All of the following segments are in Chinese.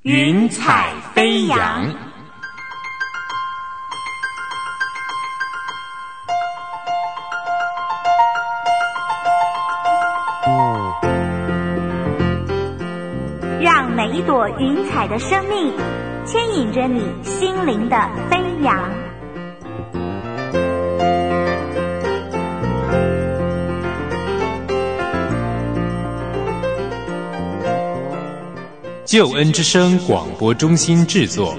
云彩飞扬。 让每一朵云彩的生命牵引着你心灵的飞扬。 救恩之声广播中心制作。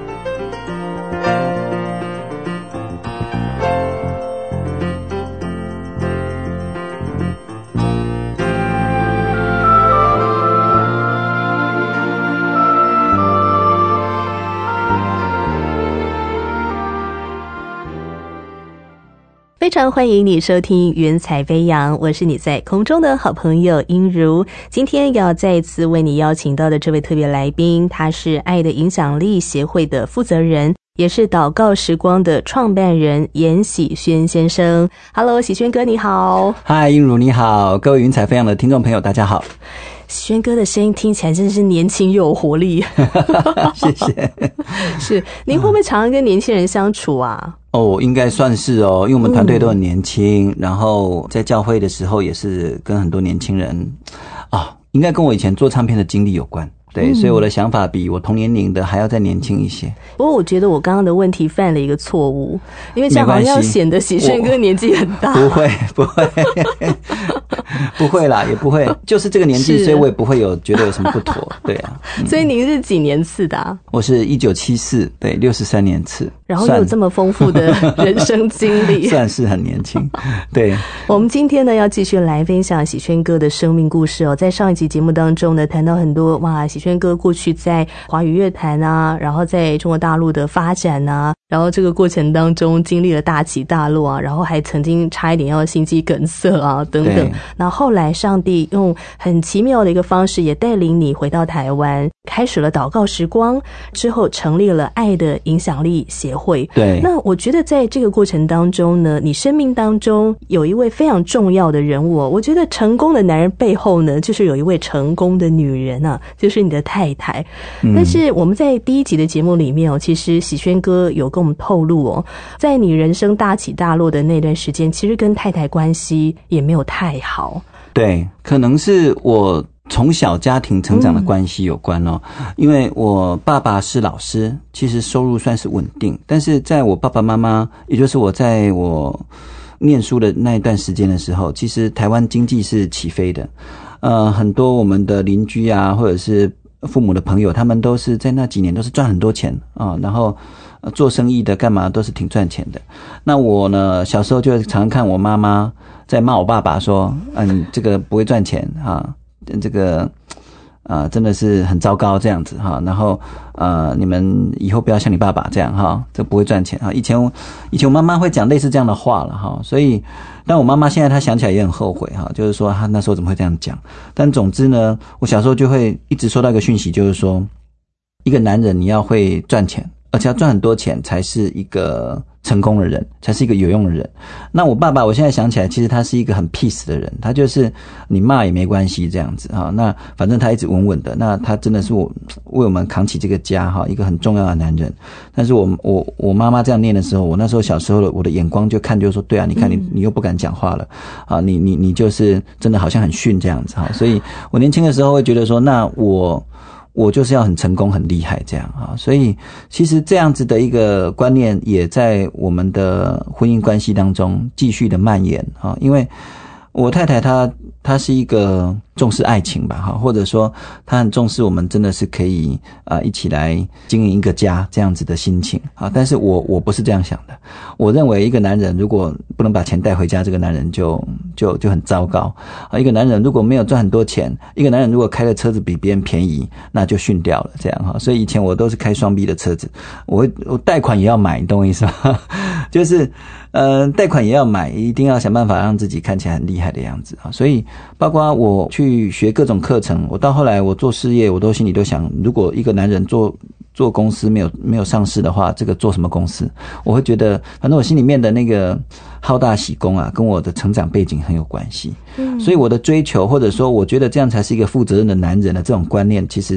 非常欢迎你收听云彩飞扬，我是你在空中的好朋友英如。今天要再次为你邀请到的这位特别来宾，他是爱的影响力协会的负责人，也是祷告时光的创办人严喜轩先生。 Hello， 喜轩哥你好。 嗨，英如你好，各位云彩飞扬的听众朋友大家好。 喜轩哥的声音听起来真的是年轻又有活力谢谢。 是，您会不会常常跟年轻人相处啊？ 应该算是哦，因为我们团队都很年轻，然后在教会的时候也是跟很多年轻人应该跟我以前做唱片的经历有关。对，所以我的想法比我同年龄的还要再年轻一些。 不过我觉得我刚刚的问题犯了一个错误，因为这样好像要显得喜轩哥年纪很大。 不会不会啦，也不会，就是这个年纪，所以我也不会觉得有什么不妥。对啊， 所以您是几年次的啊？ 我是1974，对，63年次。 然后有这么丰富的人生经历， 算是很年轻。对， 我们今天呢要继续来分享喜轩哥的生命故事哦。在上一集节目当中呢，谈到很多喜轩哥过去在华语乐坛啊，然后在中国大陆的发展啊，然后这个过程当中经历了大起大落啊，然后还曾经差一点要心肌梗塞啊等等。那后来上帝用很奇妙的一个方式也带领你回到台湾，开始了祷告时光，之后成立了爱的影响力协会。 对， 那我觉得在这个过程当中呢，你生命当中有一位非常重要的人物，我觉得成功的男人背后呢，就是有一位成功的女人啊，就是你的太太。但是我们在第一集的节目里面其实喜轩哥有跟我们透露在你人生大起大落的那段时间，其实跟太太关系也没有太好。 对，可能是我从小家庭成长的关系有关因为我爸爸是老师，其实收入算是稳定，但是在我爸爸妈妈，也就是我在我念书的那一段时间的时候，其实台湾经济是起飞的。很多我们的邻居啊，或者是父母的朋友，他们都是在那几年都是赚很多钱然后做生意的干嘛都是挺赚钱的。那我呢，小时候就常常看我妈妈在骂我爸爸说你这个不会赚钱这个真的是很糟糕这样子然后你们以后不要像你爸爸这样这不会赚钱以前我妈妈会讲类似这样的话了所以但我妈妈现在她想起来也很后悔就是说她那时候怎么会这样讲。但总之呢，我小时候就会一直收到一个讯息，就是说一个男人你要会赚钱，而且要赚很多钱才是一个成功的人，才是一个有用的人。那我爸爸我现在想起来，其实他是一个很 peace 的人，他就是你骂也没关系这样子那反正他一直稳稳的，那他真的是为我们扛起这个家一个很重要的男人。但是我妈妈这样念的时候，我那时候小时候我的眼光就看，就是说对啊，你看你又不敢讲话了你就是真的好像很逊这样子所以我年轻的时候会觉得说，那我就是要很成功很厉害这样所以其实这样子的一个观念也在我们的婚姻关系当中继续的蔓延因为我太太她是一个重视爱情吧或者说她很重视我们真的是可以一起来经营一个家这样子的心情但是我不是这样想的。我认为一个男人如果不能把钱带回家，这个男人就很糟糕一个男人如果没有赚很多钱，一个男人如果开的车子比别人便宜，那就逊掉了这样所以以前我都是开双 B 的车子，我贷款也要买，你懂我意思吗？就是贷款也要买，一定要想办法让自己看起来很厉害的样子所以包括我去学各种课程，我到后来我做事业，我都心里都想，如果一个男人做公司没有上市的话，这个做什么公司？我会觉得反正我心里面的那个好大喜功跟我的成长背景很有关系所以我的追求，或者说我觉得这样才是一个负责任的男人的这种观念，其实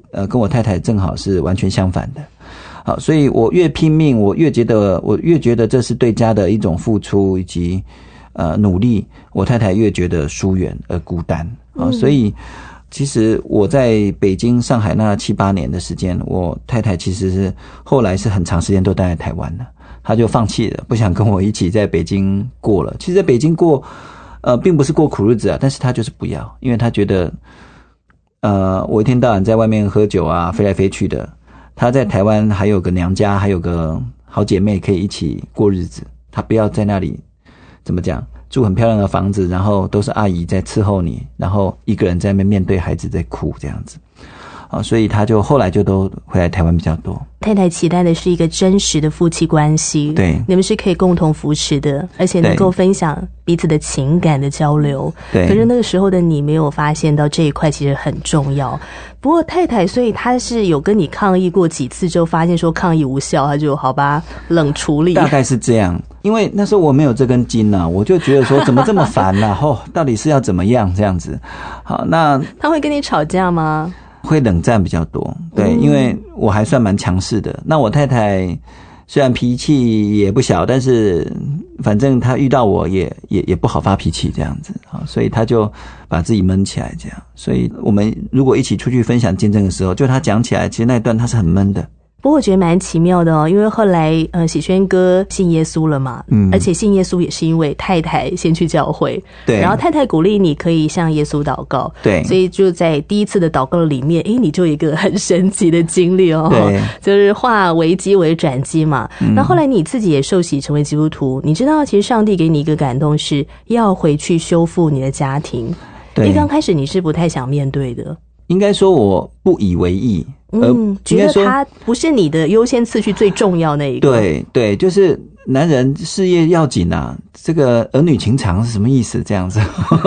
跟我太太正好是完全相反的。好，所以我越拼命，我越觉得这是对家的一种付出以及努力，我太太越觉得疏远而孤单。好，所以其实我在北京、上海那7、8年的时间，我太太其实是后来是很长时间都待在台湾了，她就放弃了，不想跟我一起在北京过了。其实在北京过并不是过苦日子啊，但是她就是不要，因为她觉得我一天到晚在外面喝酒啊，飞来飞去的。她在台湾还有个娘家，还有个好姐妹可以一起过日子，她不要在那里怎么讲，住很漂亮的房子，然后都是阿姨在伺候你，然后一个人在那边面对孩子在哭这样子。所以他就后来就都回来台湾比较多。 太太期待的是一个真实的夫妻关系， 对， 你们是可以共同扶持的，而且能够分享彼此的情感的交流。 对， 可是那个时候的你没有发现到这一块其实很重要。不过太太，所以她是有跟你抗议过几次之后，发现说抗议无效，她就好吧冷处理。 大概是这样，因为那时候我没有这根筋啊，我就觉得说怎么这么烦啊到底是要怎么样这样子。好，那他会跟你吵架吗？ 会冷战比较多，对，因为我还算蛮强势的。那我太太虽然脾气也不小，但是反正她遇到我也不好发脾气这样子，所以她就把自己闷起来这样。所以我们如果一起出去分享见证的时候，就她讲起来，其实那一段她是很闷的。 不过我觉得蛮奇妙的哦，因为后来喜轩哥信耶稣了嘛，而且信耶稣也是因为太太先去教会，对，然后太太鼓励你可以向耶稣祷告，对，所以就在第一次的祷告里面，你就有一个很神奇的经历哦，对，就是化危机为转机嘛。那后来你自己也受洗成为基督徒，你知道其实上帝给你一个感动是要回去修复你的家庭，对，刚开始你是不太想面对的。 应该说我不以为意， 觉得他不是你的优先次序最重要那一个。对对，就是男人事业要紧啊，这个儿女情长是什么意思？这样子。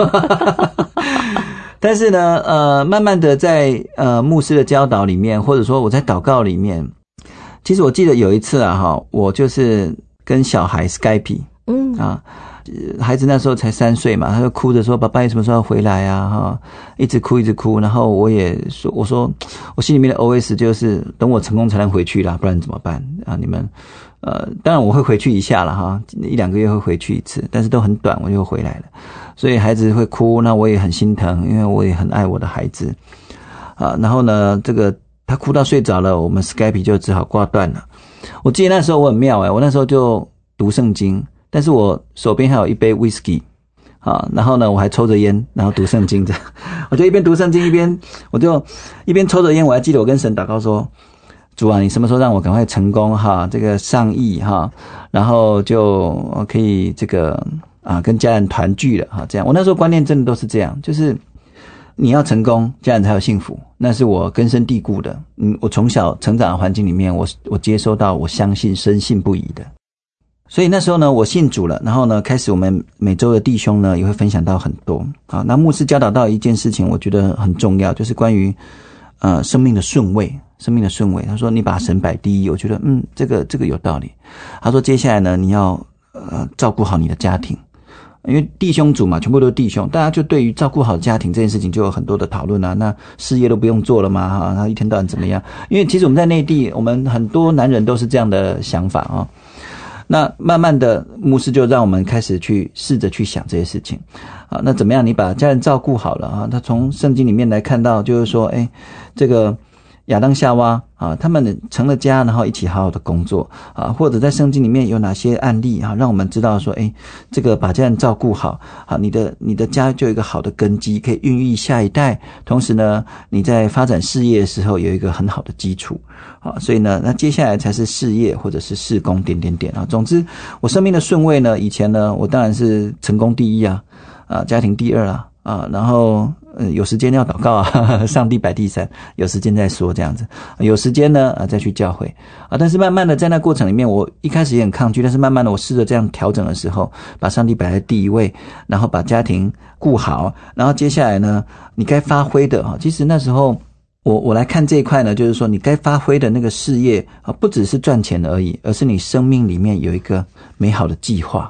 但是呢，慢慢的在牧师的教导里面，或者说我在祷告里面，其实我记得有一次啊，我就是跟小孩 Skype，孩子那时候才3岁嘛，他就哭着说爸爸你什么时候要回来啊一直哭，然后我也说，我说我心里面的 OS 就是等我成功才能回去啦，不然怎么办啊？你们当然我会回去一下啦1-2个月会回去一次，但是都很短我就回来了。所以孩子会哭，那我也很心疼，因为我也很爱我的孩子然后呢这个他哭到睡着了，我们 Skype 就只好挂断了。我记得那时候我很妙我那时候就读圣经，但是我手边还有一杯 whisky 然后呢我还抽着烟，然后读圣经这样。我就一边读圣经我就一边抽着烟。我还记得我跟神祷告说，主啊，你什么时候让我赶快成功这个上亿然后就可以这个跟家人团聚了这样。我那时候观念真的都是这样，就是你要成功，家人才有幸福，那是我根深蒂固的。我从小成长的环境里面，我接收到，我相信，深信不疑的。所以那时候呢，我信主了，然后呢，开始我们每周的弟兄呢也会分享到很多。好，那牧师教导到一件事情，我觉得很重要，就是关于生命的顺位。他说你把神摆第一，我觉得这个有道理。他说接下来呢，你要照顾好你的家庭，因为弟兄组嘛，全部都是弟兄，大家就对于照顾好家庭这件事情就有很多的讨论啊。那事业都不用做了吗？他一天到晚怎么样？因为其实我们在内地，我们很多男人都是这样的想法那慢慢的牧师就让我们开始去试着去想这些事情那怎么样你把家人照顾好了他从圣经里面来看到，就是说这个亚当夏娃他们成了家，然后一起好好的工作或者在圣经里面有哪些案例让我们知道说这个把家人照顾好你的家就有一个好的根基，可以孕育下一代，同时呢你在发展事业的时候有一个很好的基础所以呢那接下来才是事业或者是事工总之我生命的顺位呢，以前呢我当然是成功第一家庭第二然后有时间要祷告上帝摆第三，有时间再说这样子，有时间呢再去教会但是慢慢的在那过程里面，我一开始也很抗拒，但是慢慢的我试着这样调整的时候，把上帝摆在第一位，然后把家庭顾好，然后接下来呢你该发挥的其实那时候我来看这一块呢，就是说你该发挥的那个事业不只是赚钱而已，而是你生命里面有一个美好的计划，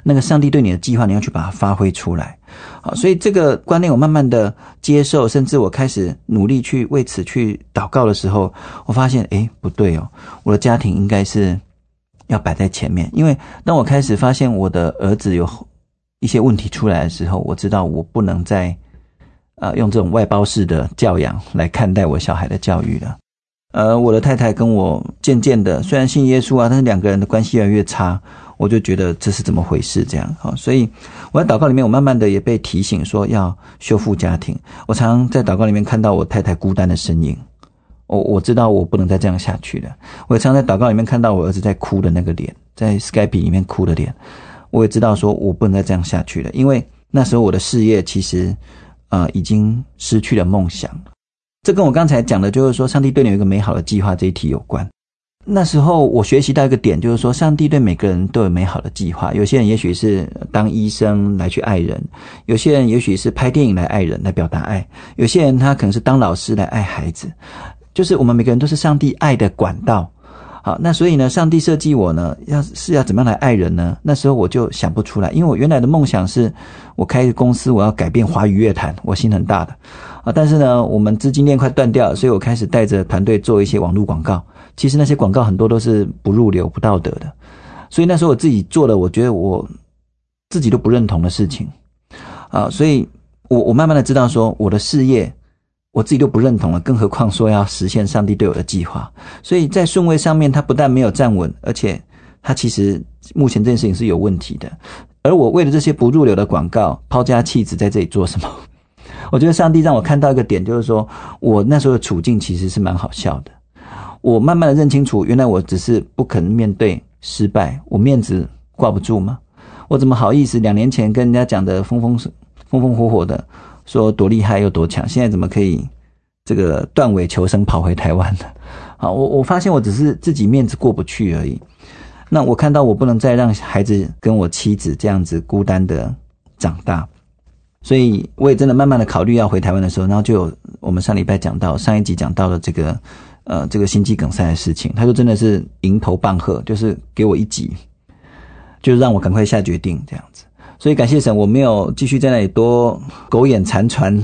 那个上帝对你的计划，你要去把它发挥出来。好，所以这个观念我慢慢的接受，甚至我开始努力去为此去祷告的时候，我发现不对哦，我的家庭应该是要摆在前面。因为当我开始发现我的儿子有一些问题出来的时候，我知道我不能再用这种外包式的教养来看待我小孩的教育了。我的太太跟我渐渐的虽然信耶稣但是两个人的关系越来越差，我就觉得这是怎么回事这样。所以我在祷告里面，我慢慢的也被提醒说要修复家庭。我常常在祷告里面看到我太太孤单的身影，我知道我不能再这样下去了。我也常常在祷告里面看到我儿子在哭的那个脸，在 Skype 里面哭的脸，我也知道说我不能再这样下去了，因为那时候我的事业其实已经失去了梦想。这跟我刚才讲的就是说上帝对你有一个美好的计划这一题有关。那时候我学习到一个点，就是说上帝对每个人都有美好的计划。有些人也许是当医生来去爱人，有些人也许是拍电影来爱人，来表达爱，有些人他可能是当老师来爱孩子，就是我们每个人都是上帝爱的管道。好，那所以呢，上帝设计我呢，要怎么样来爱人呢？那时候我就想不出来，因为我原来的梦想是我开一个公司，我要改变华语乐坛，我心很大的但是呢，我们资金链快断掉了，所以我开始带着团队做一些网络广告。其实那些广告很多都是不入流、不道德的，所以那时候我自己做了，我觉得我自己都不认同的事情所以我慢慢的知道说我的事业我自己都不认同了，更何况说要实现上帝对我的计划。所以在顺位上面，他不但没有站稳，而且他其实目前这件事情是有问题的。而我为了这些不入流的广告，抛家弃子在这里做什么？我觉得上帝让我看到一个点，就是说我那时候的处境其实是蛮好笑的。我慢慢的认清楚，原来我只是不肯面对失败，我面子挂不住吗？我怎么好意思2年前跟人家讲的风风火火的说多厉害又多强，现在怎么可以这个断尾求生跑回台湾了？好，我发现我只是自己面子过不去而已。那我看到我不能再让孩子跟我妻子这样子孤单的长大，所以我也真的慢慢的考虑要回台湾的时候，然后就有我们上一集讲到了这个心肌梗塞的事情，他就真的是迎头棒喝，就是给我一击，就让我赶快下决定这样子。所以感谢神，我没有继续在那里多苟延残喘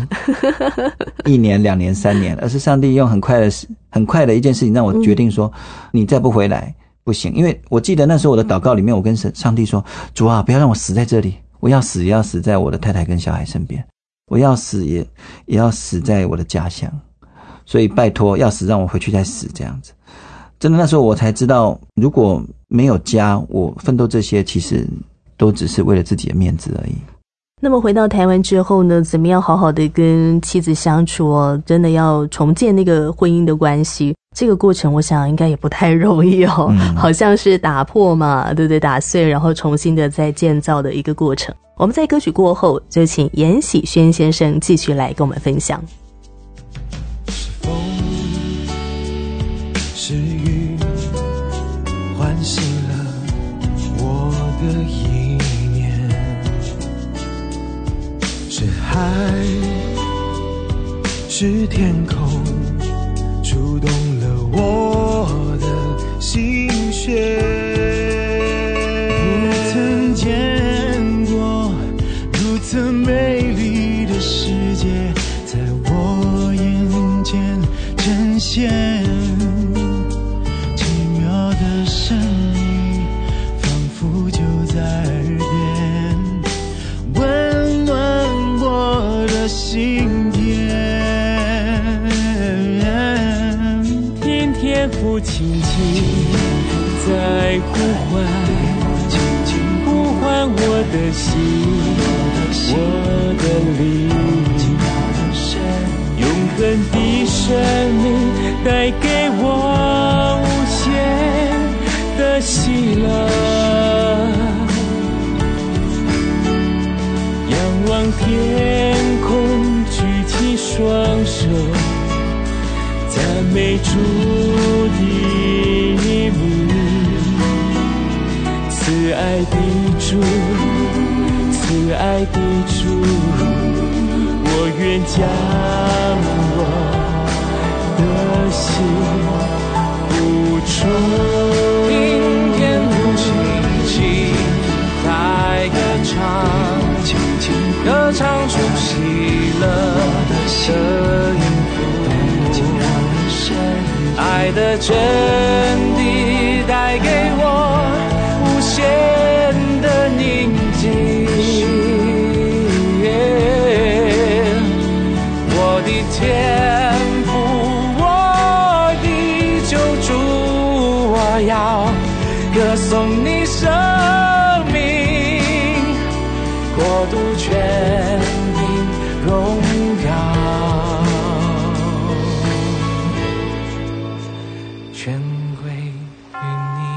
1年2年3年，而是上帝用很快的一件事情让我决定说你再不回来不行。因为我记得那时候我的祷告里面，我跟上帝说，主啊，不要让我死在这里，我要死也要死在我的太太跟小孩身边，我要死也要死在我的家乡，所以拜托要死让我回去再死这样子。真的那时候我才知道，如果没有家，我奋斗这些其实都只是为了自己的面子而已。 那么回到台湾之后呢，怎么样好好的跟妻子相处真的要重建那个婚姻的关系，这个过程我想应该也不太容易好像是打破嘛，对不对？打碎然后重新的再建造的一个过程。我们在歌曲过后就请严喜轩先生继续来跟我们分享。 是风是雨唤醒了我的意念，是海是天空触动了我的心弦，不曾见过如此美丽的世界在我眼前呈现，奇妙的声音仿佛就在耳边，温暖我的心田， 天天父亲亲在呼唤，呼唤我的心，我的灵，永恒的生命带给我无限的喜乐，仰望天空，举起双手，赞美主的名，慈爱的主，慈爱的主，我愿将我的心付出。 明天父亲亲带给真谛带给我无限的宁静。我的天父，我的救主，我要歌颂你生命，国度权柄荣耀全归于你。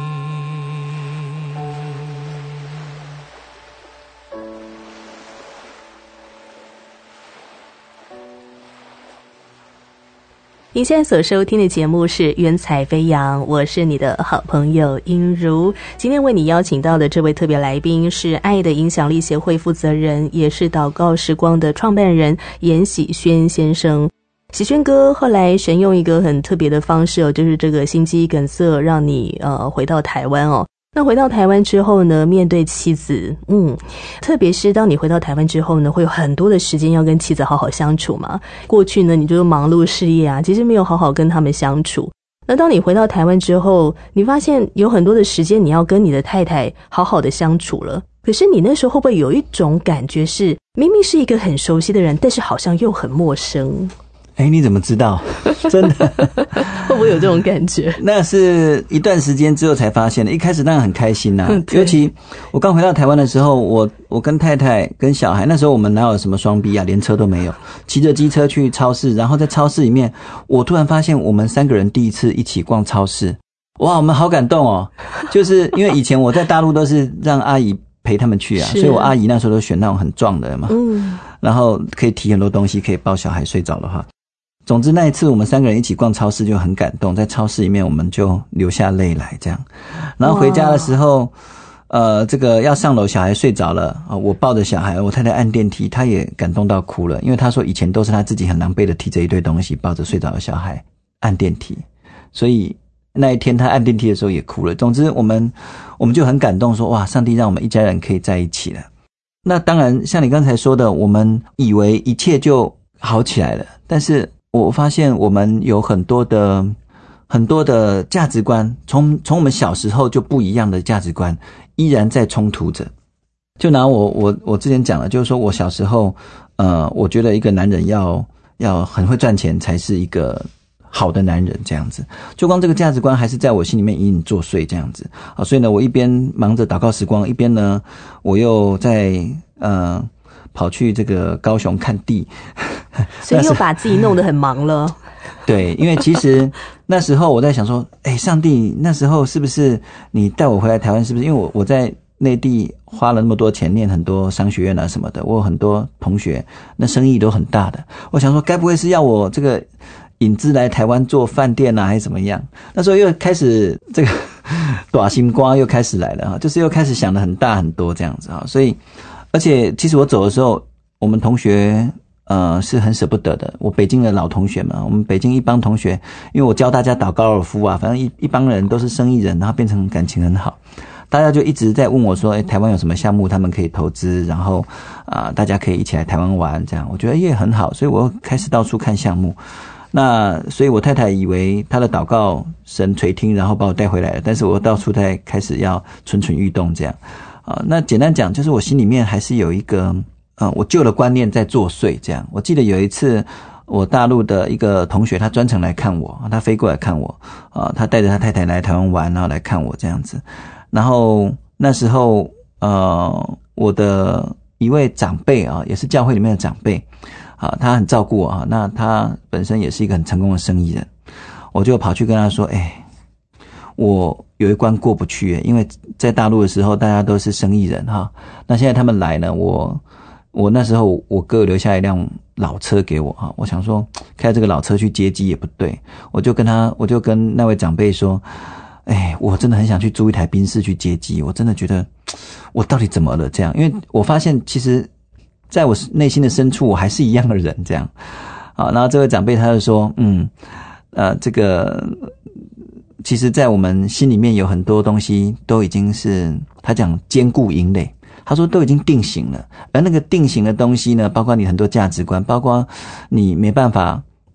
您现在所收听的节目是《云彩飞扬》，我是你的好朋友英如。今天为你邀请到的这位特别来宾是爱的影响力协会负责人，也是祷告时光的创办人严喜宣先生。喜宣哥后来神用一个很特别的方式就是这个心肌梗塞让你回到台湾哦。那回到台湾之后呢，面对妻子，特别是当你回到台湾之后呢，会有很多的时间要跟妻子好好相处嘛。过去呢，你就是忙碌事业啊，其实没有好好跟他们相处。那当你回到台湾之后，你发现有很多的时间你要跟你的太太好好的相处了。可是你那时候会不会有一种感觉是，明明是一个很熟悉的人，但是好像又很陌生？ 你怎么知道？真的会不会有这种感觉？ 那是一段时间之后才发现的。一开始当然很开心啊，尤其我刚回到台湾的时候，我跟太太跟小孩，那时候我们哪有什么双 B 啊，连车都没有，骑着机车去超市，然后在超市里面，我突然发现我们3个人第一次一起逛超市，哇，我们好感动哦！就是因为以前我在大陆都是让阿姨陪他们去啊，所以我阿姨那时候都选那种很壮的嘛，然后可以提很多东西，可以抱小孩睡着的话。总之那一次我们3个人一起逛超市就很感动，在超市里面我们就流下泪来这样。然后回家的时候这个要上楼，小孩睡着了，我抱着小孩，我太太按电梯，她也感动到哭了，因为她说以前都是她自己很狼狈的提着一堆东西抱着睡着的小孩按电梯，所以那一天她按电梯的时候也哭了。总之我们就很感动，说哇，上帝让我们一家人可以在一起了。那当然像你刚才说的，我们以为一切就好起来了，但是我发现我们有很多的价值观，从我们小时候就不一样的价值观依然在冲突着。就拿我之前讲了，就是说我小时候我觉得一个男人要很会赚钱才是一个好的男人这样子，就光这个价值观还是在我心里面隐隐作祟这样子啊。所以呢，我一边忙着祷告时光，一边呢我又在跑去这个高雄看地， 所以又把自己弄得很忙了。 对，因为其实那时候我在想说，上帝，那时候是不是你带我回来台湾？是不是因为我在内地花了那么多钱念很多商学院啊什么的，我有很多同学那生意都很大的，我想说该不会是要我这个引资来台湾做饭店啊还是怎么样？那时候又开始这个大心瓜又开始来了啊，就是又开始想得很大很多这样子啊。所以而且其实我走的时候，我们同学是很舍不得的。我北京的老同学嘛，我们北京一帮同学，因为我教大家打高尔夫啊，反正一帮人都是生意人，然后变成感情很好。大家就一直在问我说台湾有什么项目他们可以投资，然后大家可以一起来台湾玩这样。我觉得也很好，所以我开始到处看项目。那所以我太太以为她的祷告神垂听，然后把我带回来了，但是我到处在开始要蠢蠢欲动这样。那简单讲就是我心里面还是有一个我旧的观念在作祟这样。我记得有一次我大陆的一个同学他专程来看我，他飞过来看我他带着他太太来台湾玩，然后来看我这样子。然后那时候我的一位长辈也是教会里面的长辈他很照顾我那他本身也是一个很成功的生意人。我就跑去跟他说我有一关过不去因为在大陆的时候大家都是生意人那现在他们来呢，我那时候我哥留下一辆老车给我我想说开这个老车去接机也不对，我就跟那位长辈说我真的很想去租一台宾士去接机，我真的觉得我到底怎么了这样。因为我发现其实在我内心的深处我还是一样的人这样然后这位长辈他就说这个其实在我们心里面有很多东西都已经是他讲坚固营垒，他说都已经定型了，而那个定型的东西呢，包括你很多价值观，包括你没办法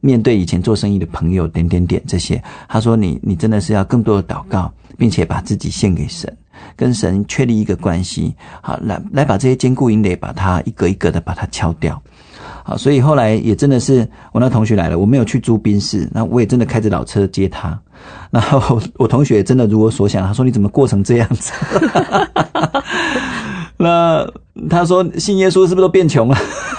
面对以前做生意的朋友点这些，他说你真的是要更多的祷告，并且把自己献给神，跟神确立一个关系，好，来把这些坚固营垒把它一个一个的把它敲掉。好，所以后来也真的是我那同学来了，我没有去租宾士，那我也真的开着老车接他。然后我同学也真的如我所想，他说你怎么过成这样子？那他说信耶稣是不是都变穷了？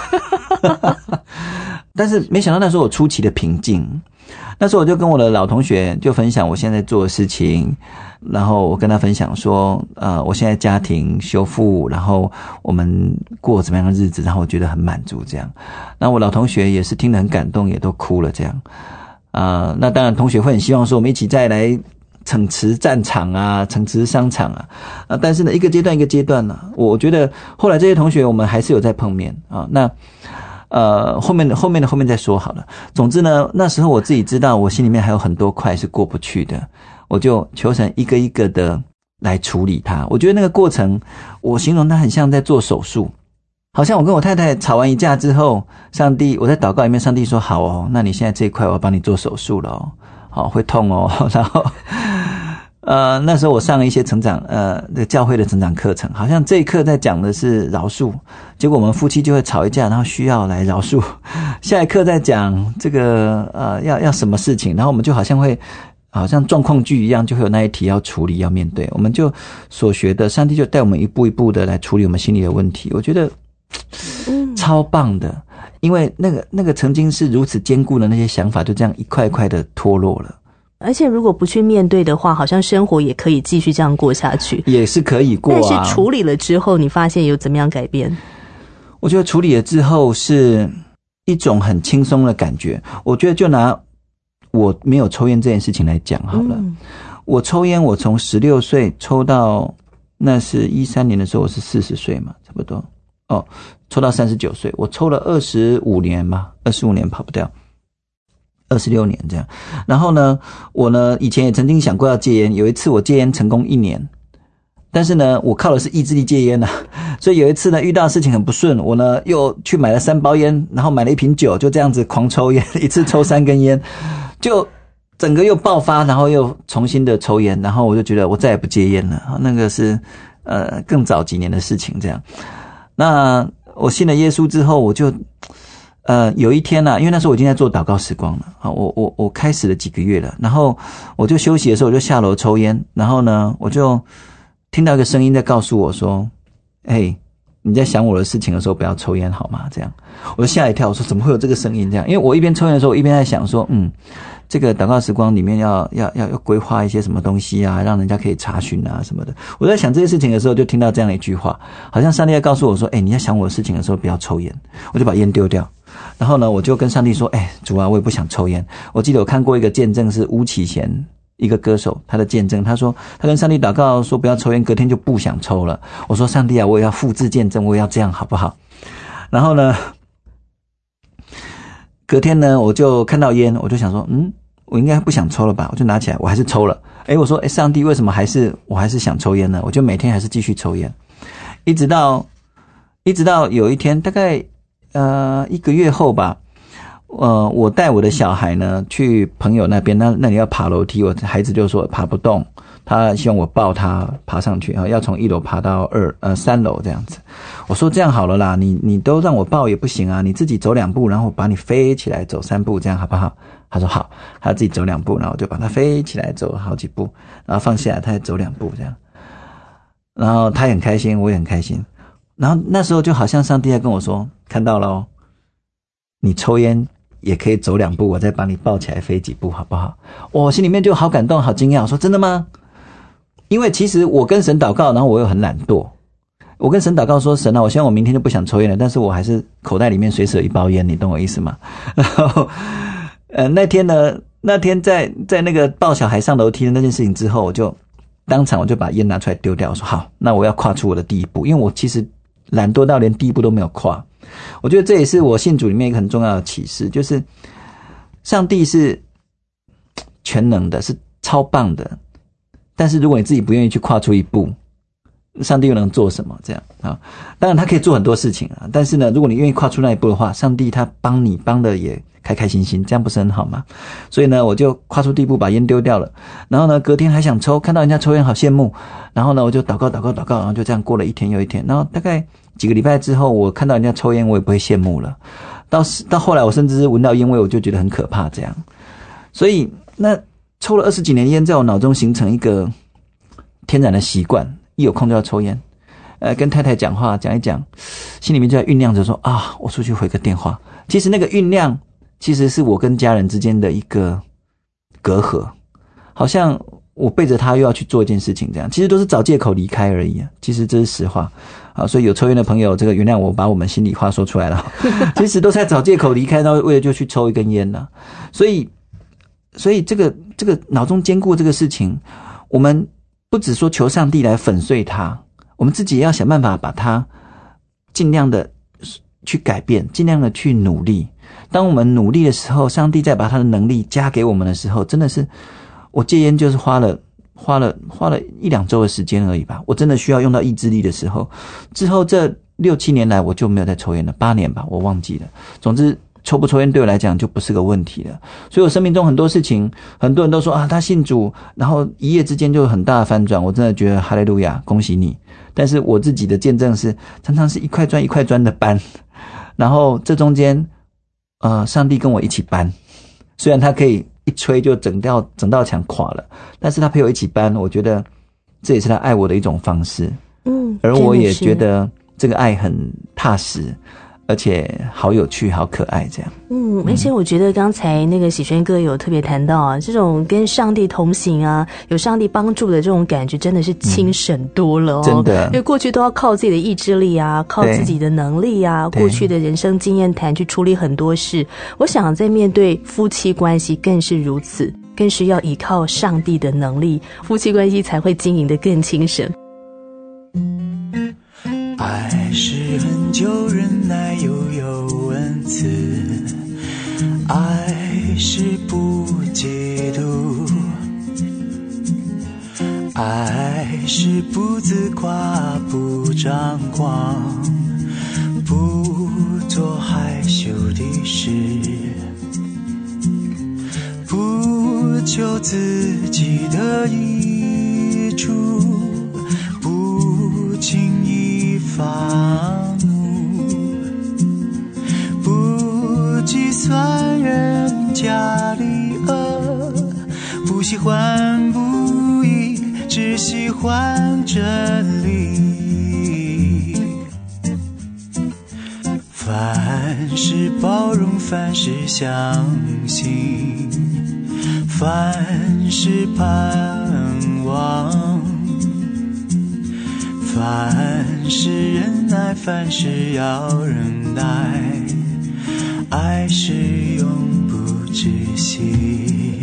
但是没想到那时候我出奇的平静。那时候我就跟我的老同学就分享我现在做的事情，然后我跟他分享说我现在家庭修复，然后我们过怎么样的日子，然后我觉得很满足这样。那我老同学也是听得很感动，也都哭了这样。那当然同学会很希望说我们一起再来城池战场啊，城池商场啊，但是呢一个阶段一个阶段呢，我觉得后来这些同学我们还是有在碰面啊。那后面再说好了。总之呢，那时候我自己知道我心里面还有很多块是过不去的，我就求神一个一个的来处理它。我觉得那个过程，我形容它很像在做手术，好像我跟我太太吵完一架之后，我在祷告里面，上帝说好哦，那你现在这一块我要帮你做手术了哦，好，会痛哦。然后那时候我上了一些成长教会的成长课程，好像这一课在讲的是饶恕，结果我们夫妻就会吵一架，然后需要来饶恕。下一课在讲这个要什么事情，然后我们就好像状况剧一样，就会有那一题要处理要面对。我们就所学的，上帝就带我们一步一步的来处理我们心里的问题。我觉得超棒的，因为那个曾经是如此坚固的那些想法，就这样一块一块的脱落了。 而且如果不去面对的话，好像生活也可以继续这样过下去， 也是可以过啊。 但是处理了之后，你发现有怎么样改变？ 我觉得处理了之后是一种很轻松的感觉。我觉得就拿我没有抽烟这件事情来讲好了。我抽烟，我从16岁抽到那是13年的时候，我是40岁嘛，差不多抽到39岁，我抽了25年嘛，25年跑不掉。26年这样。然后呢，我呢以前也曾经想过要戒烟，有一次我戒烟成功1年，但是呢我靠的是意志力戒烟啊，所以有一次呢遇到事情很不顺，我呢又去买了3包烟，然后买了1瓶酒，就这样子狂抽烟，一次抽3根烟，就整个又爆发，然后又重新的抽烟，然后我就觉得我再也不戒烟了。那个是更早几年的事情这样。那我信了耶稣之后，我就有一天因为那时候我已经在做祷告时光了，我开始了几个月了，然后我就休息的时候我就下楼抽烟，然后呢我就听到一个声音在告诉我说，你在想我的事情的时候不要抽烟好吗？这样我就吓一跳，我说怎么会有这个声音这样？因为我一边抽烟的时候我一边在想说这个祷告时光里面要规划一些什么东西啊，让人家可以查询啊什么的。我在想这些事情的时候就听到这样的一句话，好像上帝在告诉我说你在想我的事情的时候不要抽烟。我就把烟丢掉，然后呢我就跟上帝说主啊，我也不想抽烟。我记得我看过一个见证是巫启贤一个歌手，他的见证，他说他跟上帝祷告说不要抽烟，隔天就不想抽了。我说上帝啊，我也要复制见证，我也要这样好不好？然后呢隔天呢我就看到烟，我就想说我应该不想抽了吧，我就拿起来，我还是抽了。我说上帝为什么我还是想抽烟呢？我就每天还是继续抽烟，一直到有一天大概1个月后吧，我带我的小孩呢去朋友那边，那里要爬楼梯，我孩子就说爬不动，他希望我抱他爬上去，要从1楼爬到3楼这样子。我说这样好了啦，你都让我抱也不行啊，你自己走2步，然后我把你飞起来走3步，这样好不好？他说好，他自己走2步，然后我就把他飞起来走好几步，然后放下来，他再走2步这样，然后他也很开心，我也很开心。然后那时候就好像上帝在跟我说，看到了哦，你抽烟也可以走2步，我再把你抱起来飞几步好不好？我心里面就好感动好惊讶，我说真的吗？因为其实我跟神祷告，然后我又很懒惰，我跟神祷告说，神啊，我希望我明天就不想抽烟了，但是我还是口袋里面随时有1包烟，你懂我意思吗？然后那天在那个抱小孩上楼梯的那件事情之后，我就当场把烟拿出来丢掉，我说好，那我要跨出我的第一步，因为我其实懒惰到连第一步都没有跨。我觉得这也是我信主里面一个很重要的启示，就是上帝是全能的，是超棒的，但是如果你自己不愿意去跨出一步， 上帝又能做什么？这样啊？当然他可以做很多事情啊，但是呢，如果你愿意跨出那一步的话，上帝他帮你帮的也开开心心，这样不是很好吗？所以呢，我就跨出第一步把烟丢掉了。然后呢，隔天还想抽，看到人家抽烟好羡慕。然后呢，我就祷告，然后就这样过了一天又一天。然后大概几个礼拜之后，我看到人家抽烟，我也不会羡慕了。到后来，我甚至是闻到烟味，我就觉得很可怕。这样，所以那抽了20几年烟，在我脑中形成一个天然的习惯，一有空就要抽烟。跟太太讲话讲一讲，心里面就在酝酿着说啊，我出去回个电话。其实那个酝酿，其实是我跟家人之间的一个隔阂，好像我背着他又要去做一件事情，这样其实都是找借口离开而已啊。其实这是实话啊，所以有抽烟的朋友，这个原谅我把我们心里话说出来了。其实都是在找借口离开，然后为了就去抽一根烟了。所以这个脑中兼顾这个事情，我们不只说求上帝来粉碎它，我们自己也要想办法把它尽量的去改变，尽量的去努力。当我们努力的时候，上帝再把他的能力加给我们的时候，真的是我戒烟就是花了1-2周的时间而已吧。我真的需要用到意志力的时候，之后这6-7年来我就没有再抽烟了，8年吧，我忘记了。总之抽不抽烟对我来讲就不是个问题了。所以我生命中很多事情，很多人都说啊，他信主，然后一夜之间就有很大的翻转。我真的觉得哈利路亚，恭喜你。但是我自己的见证是，常常是一块砖一块砖的搬，然后这中间上帝跟我一起搬。虽然他可以一吹就整道墙垮了，但是他陪我一起搬，我觉得这也是他爱我的一种方式。而我也觉得这个爱很踏实，而且好有趣好可爱这样。 而且我觉得刚才那个喜轩哥有特别谈到啊，这种跟上帝同行啊，有上帝帮助的这种感觉真的是轻省多了哦。 真的， 因为过去都要靠自己的意志力啊，靠自己的能力啊，过去的人生经验谈去处理很多事。我想在面对夫妻关系更是如此，更是要依靠上帝的能力，夫妻关系才会经营得更轻省。 爱是很久忍耐又有恩慈，爱是不嫉妒，爱是不自夸不张狂，不做害羞的事，不求自己的益处，不轻易发怒，不计算人家的恶，不喜欢不义，只喜欢真理。凡事包容，凡事相信，凡事盼望，凡事忍耐，凡事要忍耐，爱是永不止息。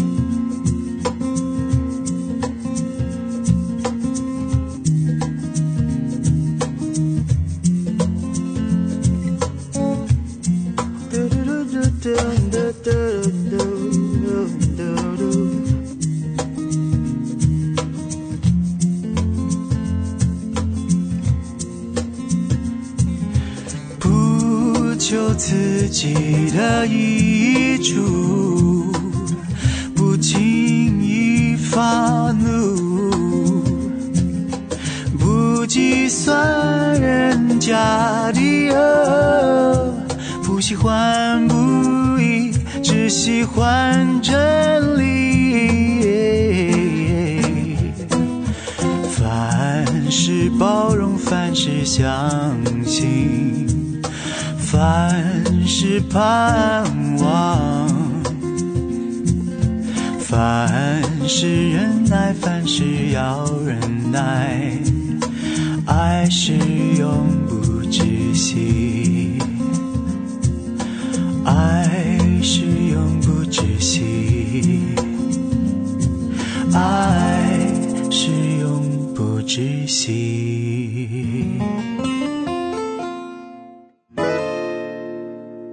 求自己的益处，不轻易发怒，不计算人家的恶，不喜欢不义，只喜欢真理。凡事包容，凡事相信，凡事盼望，凡事忍耐，凡事要忍耐，爱是永不止息，爱是永不止息，爱是永不止息。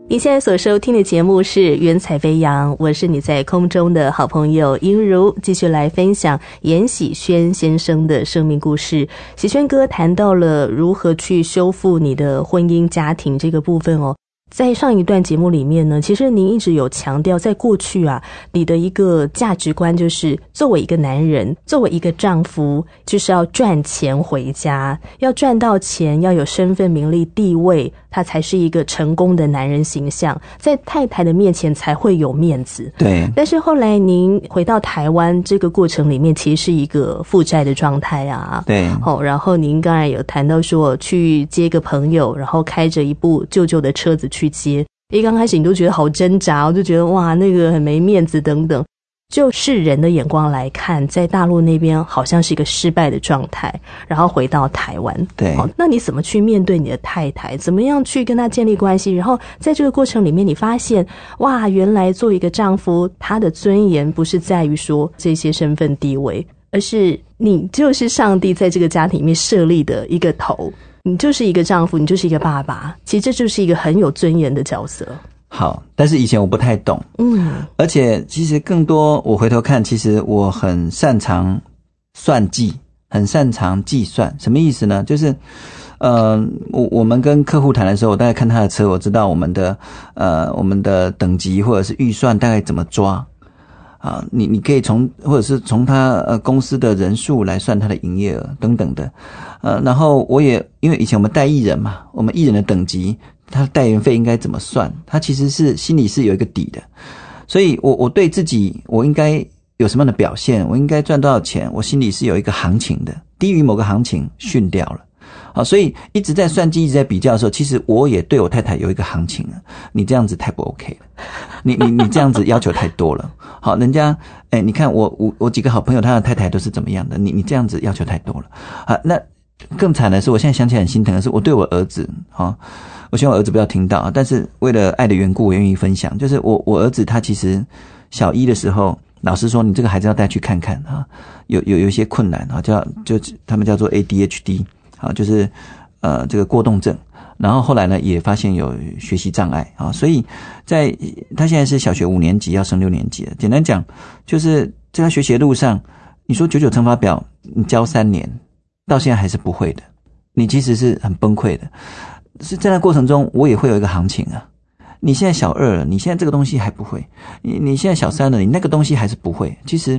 你现在所收听的节目是云彩飞扬，我是你在空中的好朋友英如，继续来分享严喜轩先生的生命故事。喜轩哥谈到了如何去修复你的婚姻家庭这个部分哦。在上一段节目里面呢，其实您一直有强调，在过去啊，你的一个价值观就是作为一个男人，作为一个丈夫，就是要赚钱回家，要赚到钱，要有身份名利地位，他才是一个成功的男人形象，在太太的面前才会有面子。 对。 但是后来您回到台湾这个过程里面，其实是一个负债的状态啊。 对。 然后您刚才有谈到说去接个朋友，然后开着一部旧旧的车子去接，刚开始你都觉得好挣扎，我就觉得哇，那个很没面子等等。就世人的眼光来看，在大陆那边好像是一个失败的状态，然后回到台湾。 对。 那你怎么去面对你的太太？怎么样去跟她建立关系？然后在这个过程里面，你发现哇，原来做一个丈夫，他的尊严不是在于说这些身份地位，而是你就是上帝在这个家庭里面设立的一个头，你就是一个丈夫，你就是一个爸爸，其实这就是一个很有尊严的角色。 好，但是以前我不太懂，而且其实更多我回头看，其实我很擅长算计，很擅长计算。什么意思呢？就是我们跟客户谈的时候，我大概看他的车，我知道我们的等级或者是预算大概怎么抓啊。你可以或者是从他公司的人数来算他的营业额等等的。然后我也因为以前我们带艺人嘛，我们艺人的等级，他的代言费应该怎么算，他其实是心里是有一个底的。所以我对自己我应该有什么样的表现，我应该赚多少钱，我心里是有一个行情的，低于某个行情训掉了。好，所以一直在算计，一直在比较的时候，其实我也对我太太有一个行情了。你这样子太不 OK 了，你这样子要求太多了。好，人家你看我几个好朋友，他的太太都是怎么样的，你这样子要求太多了。啊，那更惨的是，我现在想起来很心疼的是，我对我儿子我希望我儿子不要听到，但是为了爱的缘故，我愿意分享。就是我儿子他其实小一的时候，老师说你这个孩子要带去看看啊，有一些困难啊，就他们叫做 ADHD 啊，就是这个过动症。然后后来呢，也发现有学习障碍啊，所以他现在是小学5年级要升6年级了。简单讲，就是在他学习的路上，你说99乘法表，你教3年，到现在还是不会的，你其实是很崩溃的。是在那过程中，我也会有一个行情啊。你现在小2了，你现在这个东西还不会；你现在小3了，你那个东西还是不会。其实，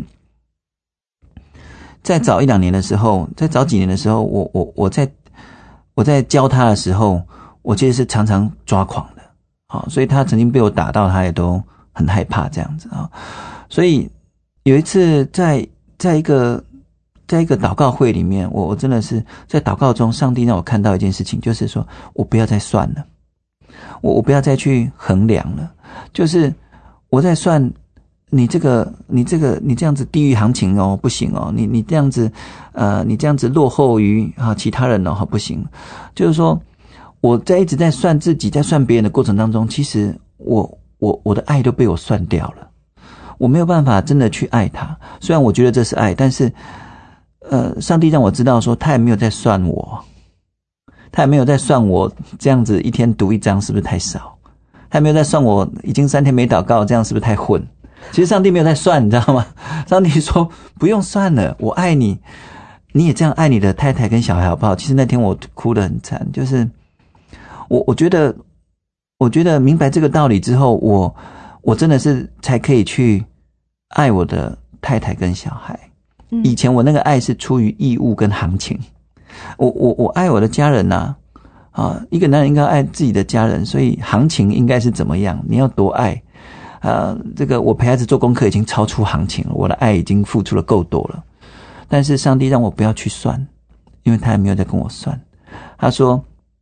在早1-2年的时候，在早几年的时候，我在教他的时候，我其实是常常抓狂的。好，所以他曾经被我打到，他也都很害怕这样子啊。所以有一次在一个祷告会里面，我真的是在祷告中，上帝让我看到一件事情，就是说我不要再算了，我不要再去衡量了，就是我在算你这样子地域行情哦，不行哦，你这样子你这样子落后于其他人哦，不行。就是说我一直在算自己，在算别人的过程当中，其实我的爱都被我算掉了，我没有办法真的去爱他。虽然我觉得这是爱，但是上帝让我知道说，他也没有在算我，他也没有在算我这样子一天读1章是不是太少，他也没有在算我已经3天没祷告，这样是不是太混。其实上帝没有在算，你知道吗？上帝说不用算了，我爱你，你也这样爱你的太太跟小孩好不好？其实那天我哭得很惨，就是我觉得明白这个道理之后，我真的是才可以去爱我的太太跟小孩。以前我那个爱是出于义务跟行情，我爱我的家人啊，一个男人应该爱自己的家人，所以行情应该是怎么样？你要多爱这个我陪孩子做功课已经超出行情了，我的爱已经付出了够多了。但是上帝让我不要去算，因为他也没有在跟我算。他说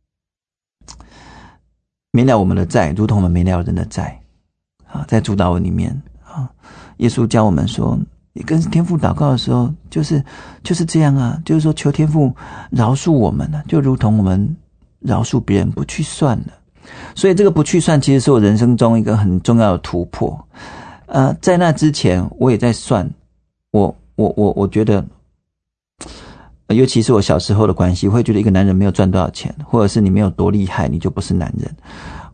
免了我们的债，如同我们免了人的债在主祷文里面耶稣教我们说，你跟天父祷告的时候，就是这样啊，就是说求天父饶恕我们就如同我们饶恕别人，不去算了。所以这个不去算，其实是我人生中一个很重要的突破。在那之前，我也在算，我觉得，尤其是我小时候的关系，我会觉得一个男人没有赚多少钱，或者是你没有多厉害，你就不是男人。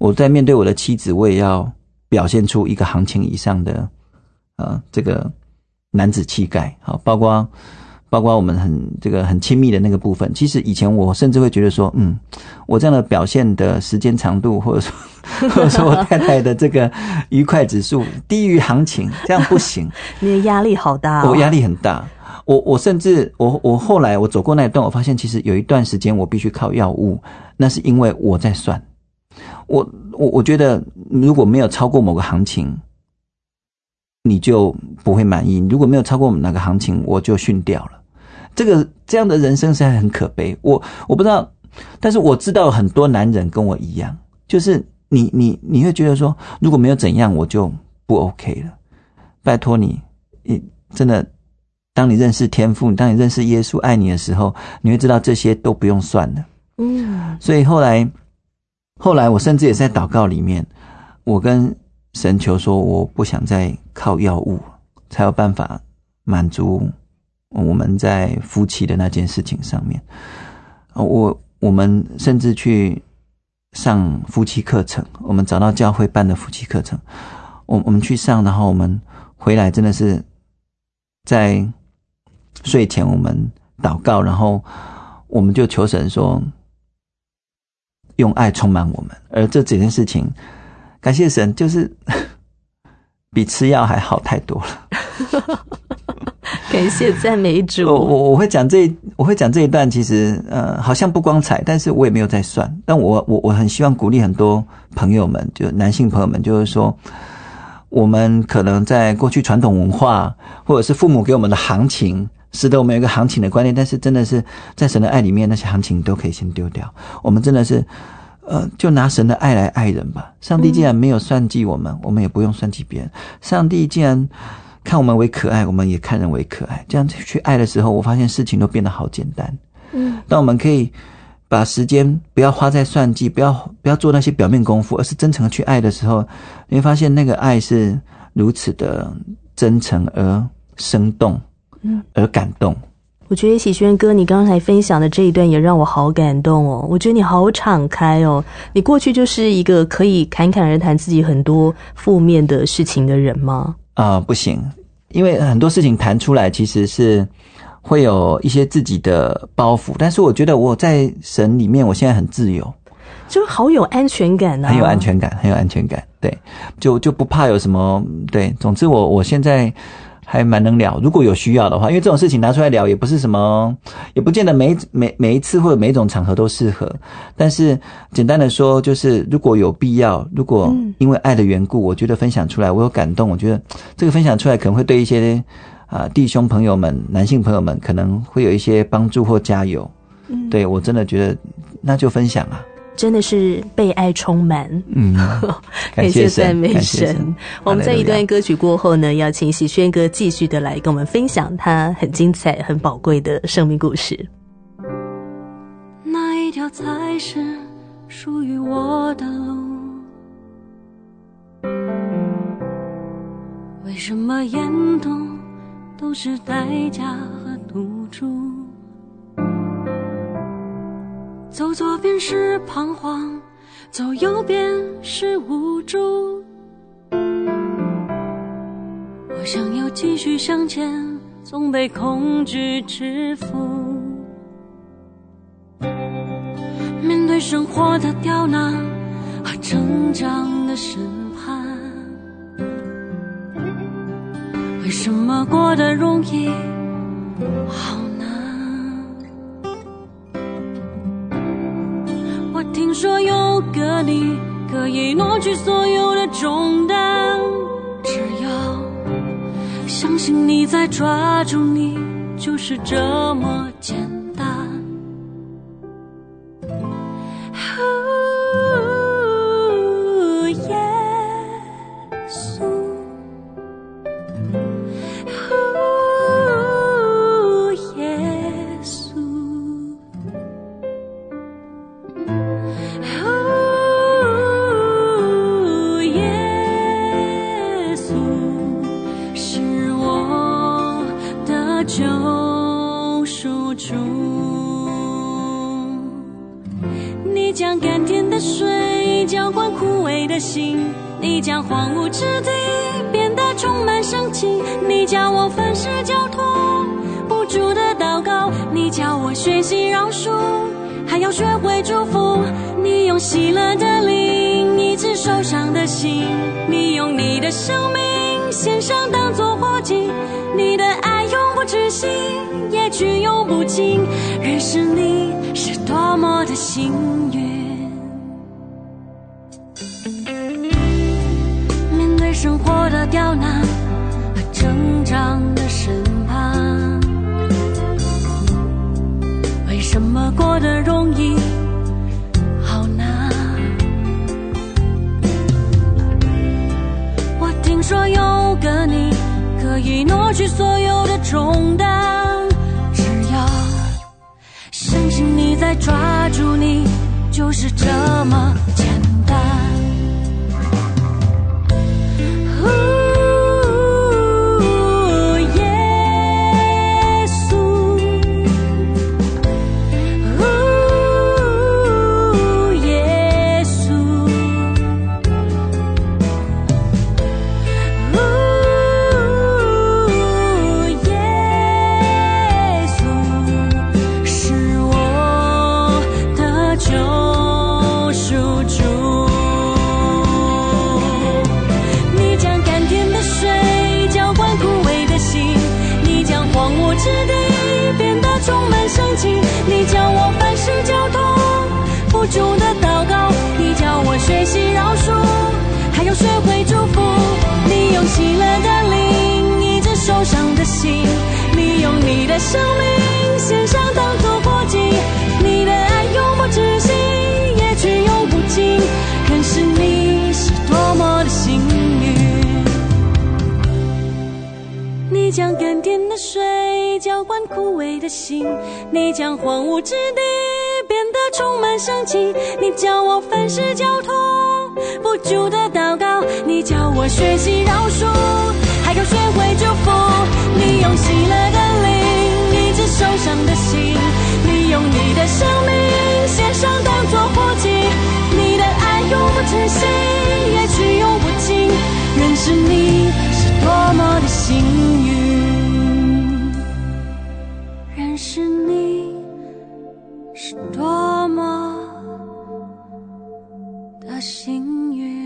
我在面对我的妻子，我也要表现出一个行情以上的这个男子气概。好，包括我们很亲密的那个部分。其实以前我甚至会觉得说，我这样的表现的时间长度，或者说我太太的这个愉快指数低于行情，这样不行。 你的压力好大我压力很大。我甚至我后来我走过那一段，我发现其实有一段时间我必须靠药物，那是因为我在算。我觉得如果没有超过某个行情，你就不会满意；如果没有超过哪个行情，我就训掉了。这样的人生实在很可悲。我不知道，但是我知道很多男人跟我一样，就是你会觉得说，如果没有怎样，我就不 OK 了。拜托你真的，当你认识天父，当你认识耶稣爱你的时候，你会知道这些都不用算了。所以后来我甚至也在祷告里面，我跟神求说，我不想再靠药物才有办法满足我们在夫妻的那件事情上面。我们甚至去上夫妻课程，我们找到教会办的夫妻课程，我们去上，然后我们回来真的是在睡前我们祷告，然后我们就求神说用爱充满我们。而这件事情感谢神，就是比吃药还好太多了。 感谢赞美主。 我会讲这一段，其实好像不光彩，但是我也没有在算。但我很希望鼓励很多朋友们，就男性朋友们，就是说我们可能在过去传统文化或者是父母给我们的行情，使得我们有一个行情的观念，但是真的是在神的爱里面，那些行情都可以先丢掉。我们真的是就拿神的爱来爱人吧。上帝既然没有算计我们，我们也不用算计别人。上帝既然看我们为可爱，我们也看人为可爱。这样去爱的时候，我发现事情都变得好简单。当我们可以把时间不要花在算计，不要做那些表面功夫，而是真诚的去爱的时候，你会发现那个爱是如此的真诚而生动，而感动。 我觉得喜轩哥你刚才分享的这一段也让我好感动哦。我觉得你好敞开哦，你过去就是一个可以侃侃而谈自己很多负面的事情的人吗？ 不行，因为很多事情谈出来其实是会有一些自己的包袱，但是我觉得我在神里面我现在很自由， 就好有安全感啊。 很有安全感。对，就不怕有什么。对，总之我现在还蛮能聊，如果有需要的话，因为这种事情拿出来聊也不是什么，也不见得每一次或者每一种场合都适合。但是简单的说，就是如果有必要，如果因为爱的缘故，我觉得分享出来我有感动，我觉得这个分享出来可能会对一些弟兄朋友们、男性朋友们可能会有一些帮助或加油。对，我真的觉得那就分享啊。 真的是被爱充满。 感谢赞美神。我们在一段歌曲过后呢，要请喜轩哥继续的来跟我们分享他很精彩很宝贵的生命故事。 那一条才是属于我的路，为什么眼动都是代价和赌注，走左边是彷徨，走右边是无助。我想要继续向前，总被恐惧制服。面对生活的刁难和成长的审判，为什么过得容易好难？听说有个你可以挪去所有的重担，只要相信你在抓住你，就是这么简单。耶稣，耶稣，救赎主，你将甘甜的水你浇灌枯萎的心，你将荒芜之地变得充满生气，你叫我凡事交托，不住的祷告，你叫我学习饶恕，还要学会祝福。你用喜乐的灵医治受伤的心，你用你的生命献上当作活祭，你的爱永不止息，也去永不尽。认识你是多么的幸运。面对生活的刁难和成长的审判，为什么过得容易好难？我听说有个你可以挪去所有的重担，只要相信你在抓住你，就是这么简单。你叫我凡事交托，不住的祷告，你叫我学习饶恕，还要学会祝福。你用喜乐的灵医治受伤的心，你用你的生命献上当作活祭，你的爱永不止息，也去永不尽。认识你是多么的幸运，你将甘甜的水浇灌枯萎的心，你将荒芜之地变得充满生气，你叫我凡事交托，不住的祷告，你叫我学习饶恕，还要学会祝福。你用喜乐的灵医治受伤的心，你用你的生命献上当作活祭，你的爱永不止息，也去永不尽。认识你是多么的幸运，认识你是多么的幸运。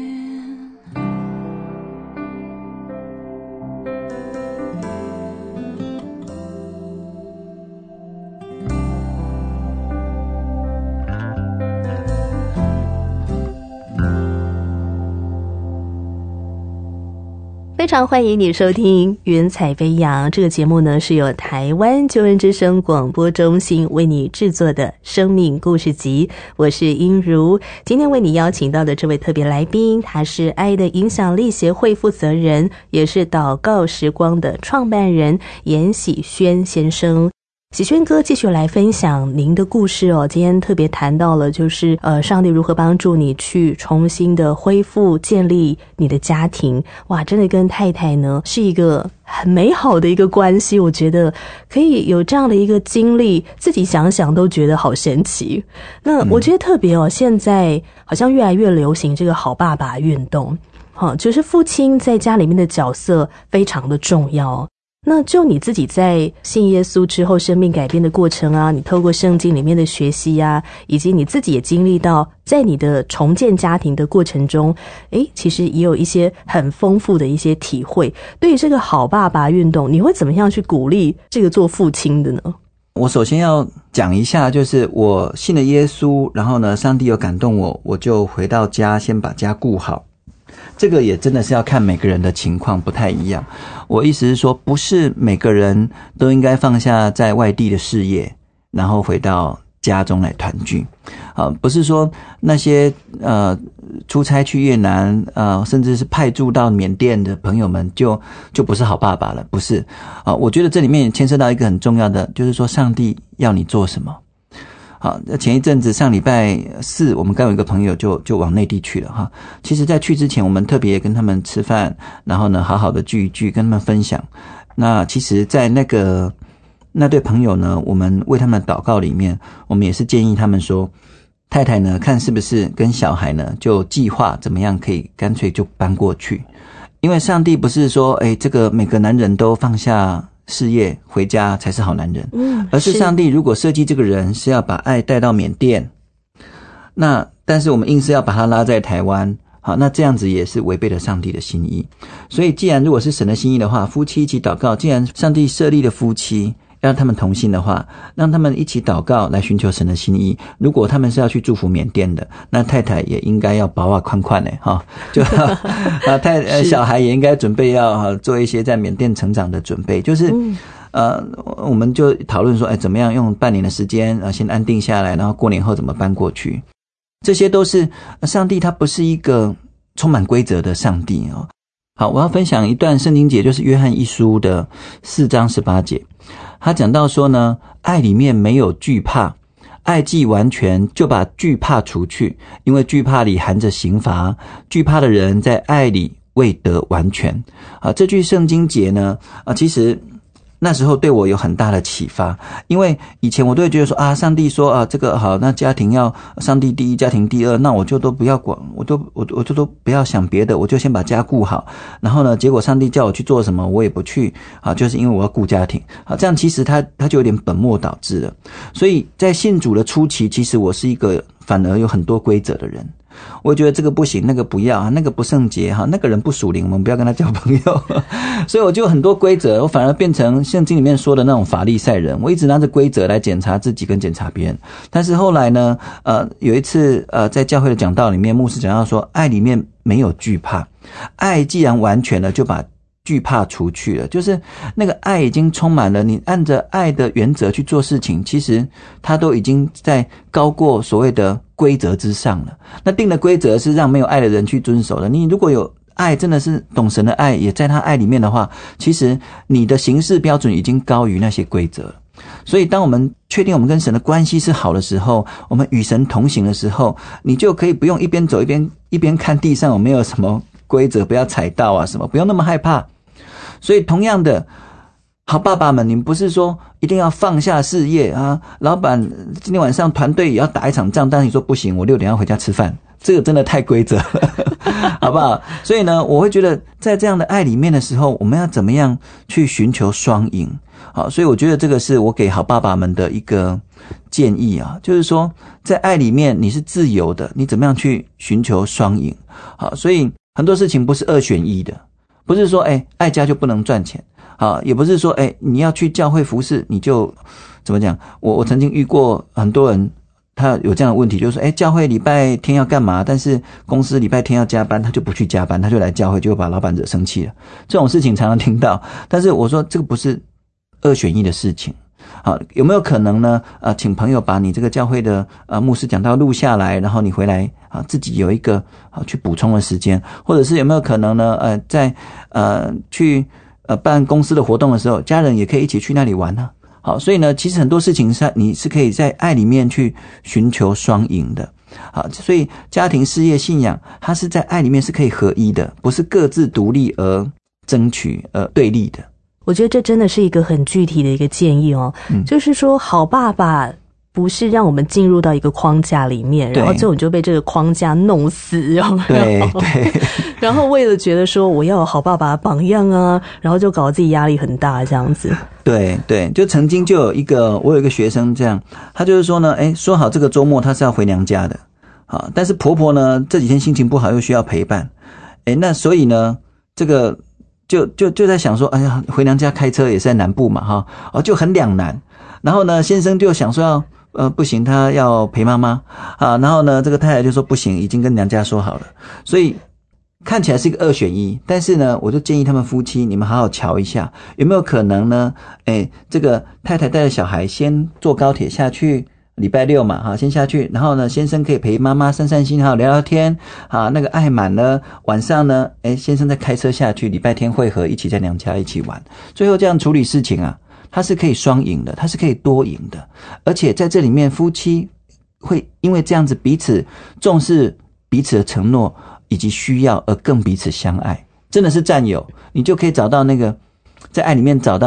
非常欢迎你收听云彩飞扬，这个节目呢是由台湾救恩之声广播中心为你制作的生命故事集，我是英如。今天为你邀请到的这位特别来宾，他是爱的影响力协会负责人，也是祷告时光的创办人严喜轩先生。喜轩哥继续来分享您的故事哦。今天特别谈到了就是上帝如何帮助你去重新的恢复建立你的家庭。哇，真的跟太太呢是一个很美好的一个关系，我觉得可以有这样的一个经历，自己想想都觉得好神奇。那我觉得特别哦，现在好像越来越流行这个好爸爸运动，就是父亲在家里面的角色非常的重要。那就你自己在信耶稣之后生命改变的过程啊，你透过圣经里面的学习啊，以及你自己也经历到在你的重建家庭的过程中，其实也有一些很丰富的一些体会。对于这个好爸爸运动，你会怎么样去鼓励这个做父亲的呢？ 我首先要讲一下，就是我信了耶稣，然后呢，上帝有感动我，我就回到家先把家顾好。这个也真的是要看每个人的情况不太一样。我意思是说，不是每个人都应该放下在外地的事业，然后回到家中来团聚。不是说那些出差去越南甚至是派驻到缅甸的朋友们就不是好爸爸了，不是。我觉得这里面牵涉到一个很重要的，就是说上帝要你做什么。好，前一阵子上礼拜四，我们刚有一个朋友就往内地去了哈。其实在去之前，我们特别跟他们吃饭，然后呢好好的聚一聚，跟他们分享。那其实在那对朋友呢，我们为他们的祷告里面，我们也是建议他们说， 太太呢看是不是跟小孩呢就计划怎么样可以干脆就搬过去。因为上帝不是说这个每个男人都放下事业回家才是好男人，而是上帝如果设计这个人是要把爱带到缅甸，那但是我们硬是要把他拉在台湾，好，那这样子也是违背了上帝的心意。所以既然如果是神的心意的话，夫妻一起祷告，既然上帝设立了夫妻要让他们同心的话，让他们一起祷告来寻求神的心意。如果他们是要去祝福缅甸的，那太太也应该要把握宽宽的哈，就小孩也应该准备要做一些在缅甸成长的准备，就是我们就讨论说怎么样用半年的时间先安定下来，然后过年后怎么搬过去。这些都是上帝他不是一个充满规则的上帝哦。好，我要分享一段圣经节，就是约翰一书的4章18节。他讲到说呢，爱里面没有惧怕，爱既完全，就把惧怕除去，因为惧怕里含着刑罚，惧怕的人在爱里未得完全。这句圣经节呢其实那时候对我有很大的启发，因为以前我都会觉得说上帝说这个好，那家庭要上帝第一，家庭第二，那我就都不要管，我就都不要想别的，我就先把家顾好。然后呢，结果上帝叫我去做什么，我也不去就是因为我要顾家庭。这样其实他就有点本末倒置了。所以在信主的初期，其实我是一个反而有很多规则的人。我觉得这个不行，那个不要，那个不圣洁，那个人不属灵，我们不要跟他交朋友。所以我就有很多规则，我反而变成圣经里面说的那种法利赛人，我一直拿着规则来检查自己跟检查别人。但是后来呢有一次在教会的讲道里面，牧师讲到说，爱里面没有惧怕，爱既然完全了，就把惧怕除去了，就是那个爱已经充满了，你按着爱的原则去做事情，其实它都已经在高过所谓的规则之上了。那定的规则是让没有爱的人去遵守的，你如果有爱，真的是懂神的爱，也在他爱里面的话，其实你的行事标准已经高于那些规则了。所以当我们确定我们跟神的关系是好的时候，我们与神同行的时候，你就可以不用一边走一边看地上有没有什么规则，不要踩到什么，不用那么害怕。所以同样的，好爸爸们，你们不是说一定要放下事业老板今天晚上团队也要打一场仗，但是你说不行，我6点要回家吃饭，这个真的太规则了好不好？所以呢，我会觉得在这样的爱里面的时候，我们要怎么样去寻求双赢。好，所以我觉得这个是我给好爸爸们的一个建议就是说在爱里面你是自由的，你怎么样去寻求双赢。好，所以很多事情不是2选1的，不是说爱家就不能赚钱，也不是说你要去教会服侍你就怎么讲。我曾经遇过很多人，他有这样的问题，就是说教会礼拜天要干嘛，但是公司礼拜天要加班，他就不去加班，他就来教会，就把老板惹生气了。这种事情常常听到，但是我说这个不是2选1的事情。好，有没有可能呢请朋友把你这个教会的牧师讲道录下来，然后你回来自己有一个去补充的时间，或者是有没有可能呢在去办公司的活动的时候，家人也可以一起去那里玩呢？好，所以呢其实很多事情是你是可以在爱里面去寻求双赢的。好，所以家庭、事业、信仰，它是在爱里面是可以合一的，不是各自独立而争取对立的。 我觉得这真的是一个很具体的一个建议就是说好爸爸不是让我们进入到一个框架里面，然后最后你就被这个框架弄死， 对， 然后为了觉得说我要有好爸爸的榜样然后就搞得自己压力很大这样子。 对，就曾经就我有一个学生这样，他就是说呢说好这个周末他是要回娘家的，好，但是婆婆呢这几天心情不好又需要陪伴，那所以呢这个就在想说，回娘家开车也是在南部嘛就很两难。然后呢先生就想说不行，他要陪妈妈然后呢这个太太就说不行，已经跟娘家说好了。所以看起来是一个2选1，但是呢我就建议他们夫妻，你们好好瞧一下，有没有可能呢这个太太带着小孩先坐高铁下去，礼拜6嘛先下去，然后呢先生可以陪妈妈散散心聊聊天那个爱满了，晚上呢先生再开车下去，礼拜天会合，一起在娘家一起玩。最后这样处理事情它是可以双赢的，它是可以多赢的。而且在这里面夫妻会因为这样子彼此重视彼此的承诺以及需要而更彼此相爱，真的是战友。你就可以找到那个在爱里面找到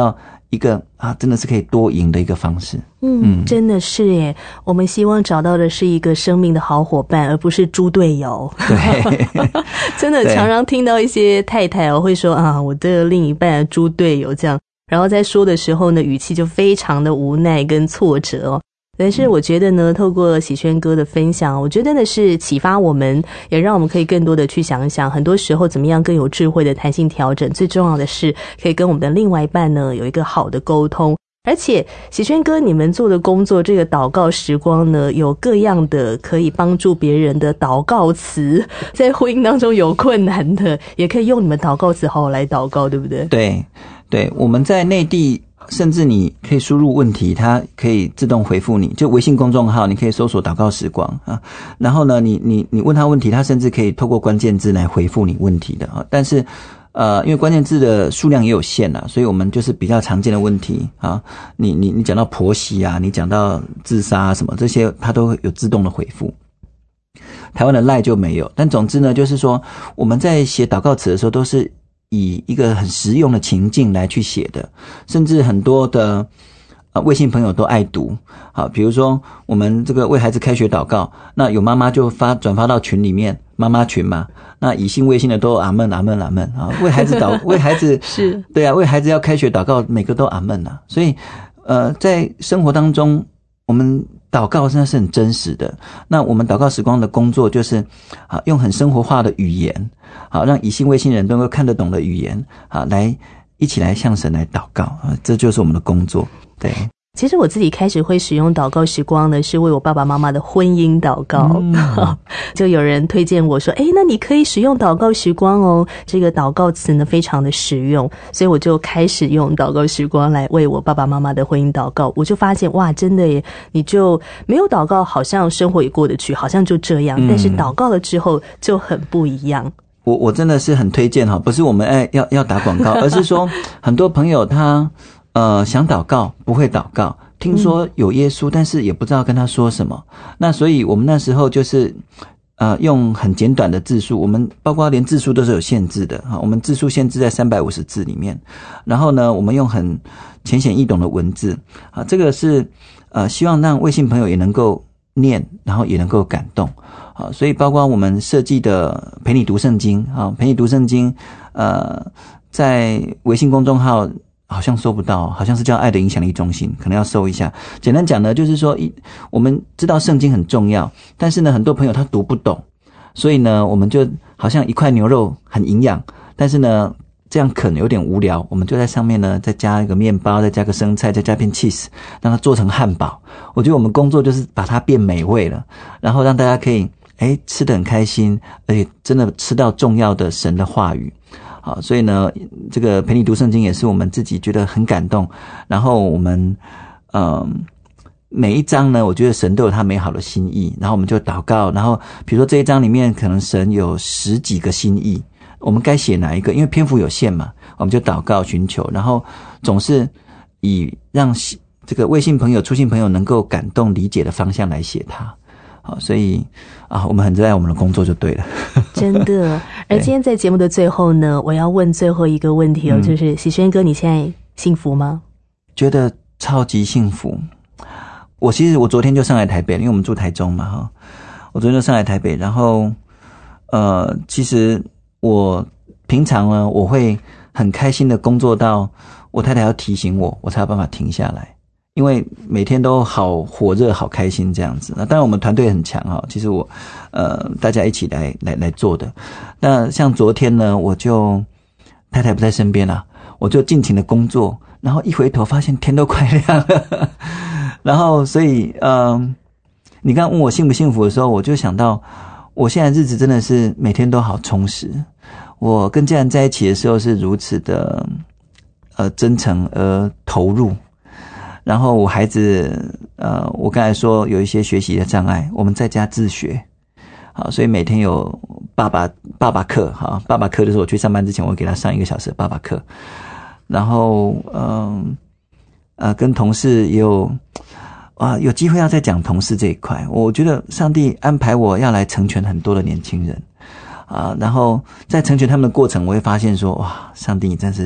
一个真的是可以多赢的一个方式。 真的是耶，我们希望找到的是一个生命的好伙伴，而不是猪队友。 对， 真的常常听到一些太太会说我的另一半猪队友这样，然后在说的时候呢，语气就非常的无奈跟挫折哦。但是我觉得呢，透过喜轩哥的分享，我觉得真的是启发我们，也让我们可以更多的去想一想，很多时候怎么样更有智慧的弹性调整，最重要的是可以跟我们的另外一半呢有一个好的沟通。而且喜轩哥你们做的工作，这个祷告时光呢，有各样的可以帮助别人的祷告词，在婚姻当中有困难的也可以用你们祷告词好好来祷告，对不对？ 对，我们在内地甚至你可以输入问题，它可以自动回复你，就微信公众号你可以搜索祷告时光然后呢你问他问题，他甚至可以透过关键字来回复你问题的但是因为关键字的数量也有限所以我们就是比较常见的问题你讲到婆媳你讲到自杀什么这些，它都有自动的回复。台湾的 LINE 就没有，但总之呢，就是说我们在写祷告词的时候，都是以一个很实用的情境来去写的，甚至很多的微信朋友都爱读。好，比如说我们这个为孩子开学祷告，那有妈妈就转发到群里面，妈妈群嘛，那以信为信的都阿们阿们阿们为孩子为孩子是对为孩子要开学祷告，每个都阿们所以在生活当中我们祷告真的是很真实的。那我们祷告时光的工作就是用很生活化的语言让以信为信人都能够看得懂的语言来一起来向神来祷告这就是我们的工作。对， 其实我自己开始会使用祷告时光呢，是为我爸爸妈妈的婚姻祷告就有人推荐我说那你可以使用祷告时光哦，这个祷告词呢非常的实用，所以我就开始用祷告时光来为我爸爸妈妈的婚姻祷告。我就发现哇，真的耶，你就没有祷告好像生活也过得去，好像就这样但是祷告了之后就很不一样。 我真的是很推荐不是我们要打广告而是说很多朋友他想祷告不会祷告，听说有耶稣但是也不知道跟他说什么那所以我们那时候就是用很简短的字数，我们包括连字数都是有限制的我们字数限制在350字里面，然后呢我们用很浅显易懂的文字这个是希望让微信朋友也能够念，然后也能够感动所以包括我们设计的陪你读圣经陪你读圣经在微信公众号好像搜不到，好像是叫爱的影响力中心，可能要搜一下。简单讲呢，就是说我们知道圣经很重要，但是呢很多朋友他读不懂，所以呢我们就好像一块牛肉很营养，但是呢这样啃有点无聊，我们就在上面呢再加一个面包，再加个生菜，再加片 cheese， 让它做成汉堡。我觉得我们工作就是把它变美味了，然后让大家可以吃得很开心，而且真的吃到重要的神的话语。好，所以呢这个陪你读圣经也是我们自己觉得很感动，然后我们每一章呢我觉得神都有他美好的心意，然后我们就祷告，然后比如说这一章里面可能神有10几个心意，我们该写哪一个，因为篇幅有限嘛，我们就祷告寻求，然后总是以让这个微信朋友初信朋友能够感动理解的方向来写它。好，所以我们很热爱我们的工作就对了真的。而今天在节目的最后呢，我要问最后一个问题就是喜轩哥你现在幸福吗？ 觉得超级幸福。其实我昨天就上来台北，因为我们住台中嘛我昨天就上来台北，然后其实我平常呢我会很开心的工作到我太太要提醒我才有办法停下来，因为每天都好火热好开心这样子。那当然我们团队很强其实我大家一起来做的。那像昨天呢我就太太不在身边我就尽情的工作，然后一回头发现天都快亮了然后所以你刚刚问我幸不幸福的时候，我就想到我现在日子真的是每天都好充实。我跟家人在一起的时候是如此的真诚而投入，然后我孩子我刚才说有一些学习的障碍，我们在家自学好，所以每天有爸爸课爸爸课就是我去上班之前我会给他上1个小时的爸爸课，然后跟同事也有机会要再讲同事这一块。我觉得上帝安排我要来成全很多的年轻人然后在成全他们的过程，我会发现说哇，上帝你真是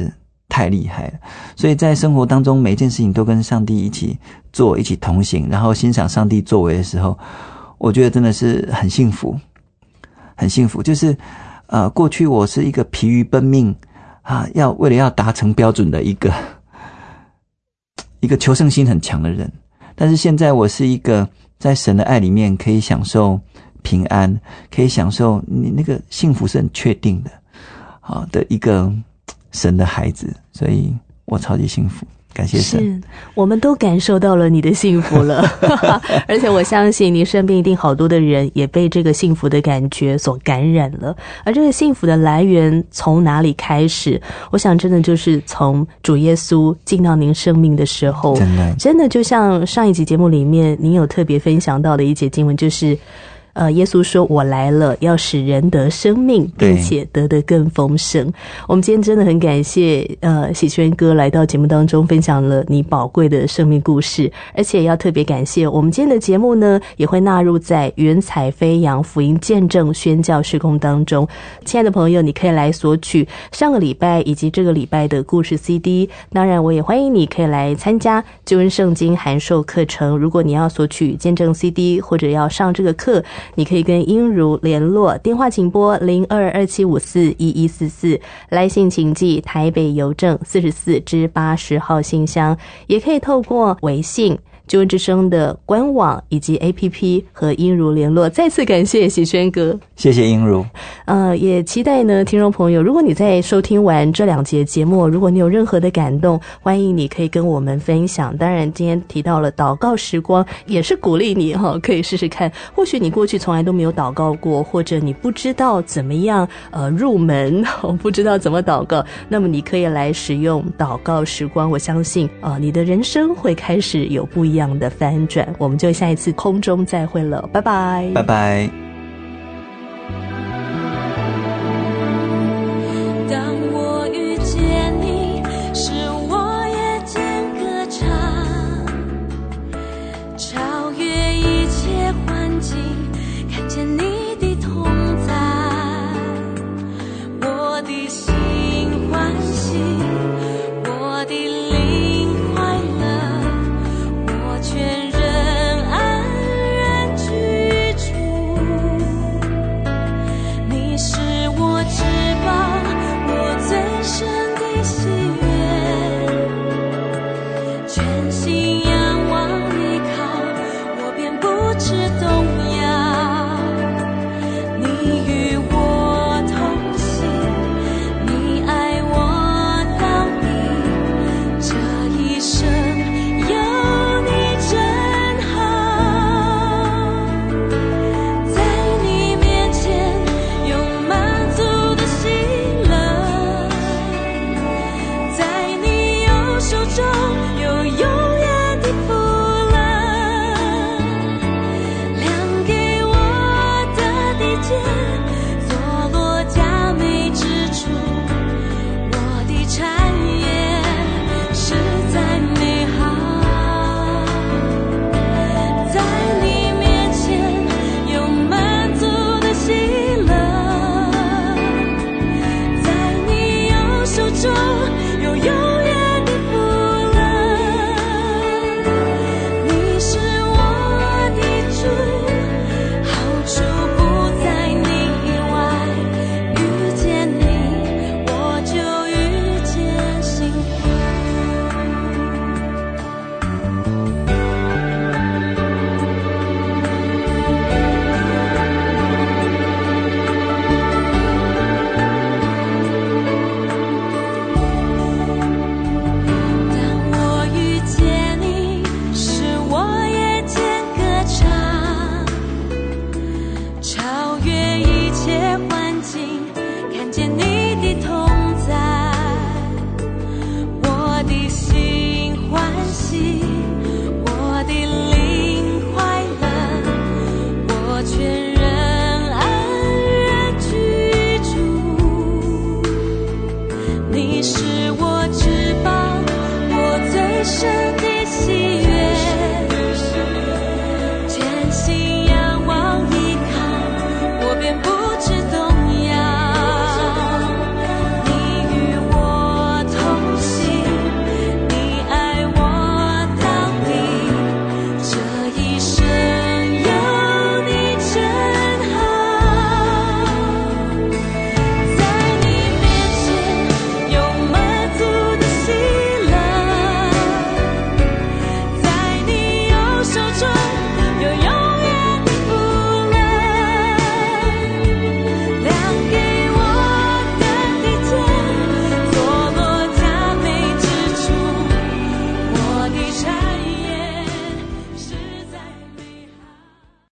太厉害了。所以在生活当中每一件事情都跟上帝一起做，一起同行，然后欣赏上帝作为的时候，我觉得真的是很幸福，很幸福。就是过去我是一个疲于奔命为了要达成标准的一个求胜心很强的人，但是现在我是一个在神的爱里面可以享受平安，可以享受你那个幸福是很确定的的一个神的孩子，所以我超级幸福，感谢神。 是，我们都感受到了你的幸福了而且我相信你身边一定好多的人也被这个幸福的感觉所感染了。而这个幸福的来源从哪里开始？我想真的就是从主耶稣进到您生命的时候，真的就像上一集节目里面您有特别分享到的一节经文，就是耶稣说我来了要使人得生命，并且得得更丰盛。我们今天真的很感谢喜宣哥来到节目当中分享了你宝贵的生命故事，而且也要特别感谢我们今天的节目呢也会纳入在云彩飞扬福音见证宣教事工当中。亲爱的朋友，你可以来索取上个礼拜以及这个礼拜的故事 CD， 当然我也欢迎你可以来参加救恩圣经函授课程。如果你要索取见证 CD 或者要上这个课，你可以跟英如联络，电话请拨0227541144，来信请寄台北邮政44-80号信箱，也可以透过微信救恩之声的官网以及 APP 和英如联络。再次感谢喜宣哥， 谢谢英如。 也期待呢听众朋友，如果你在收听完这2节节目，如果你有任何的感动，欢迎你可以跟我们分享。当然今天提到了祷告时光，也是鼓励你可以试试看。或许你过去从来都没有祷告过，或者你不知道怎么样入门，不知道怎么祷告，那么你可以来使用祷告时光。我相信你的人生会开始有不一样的翻转。我们就下一次空中再会了，拜拜， 拜拜。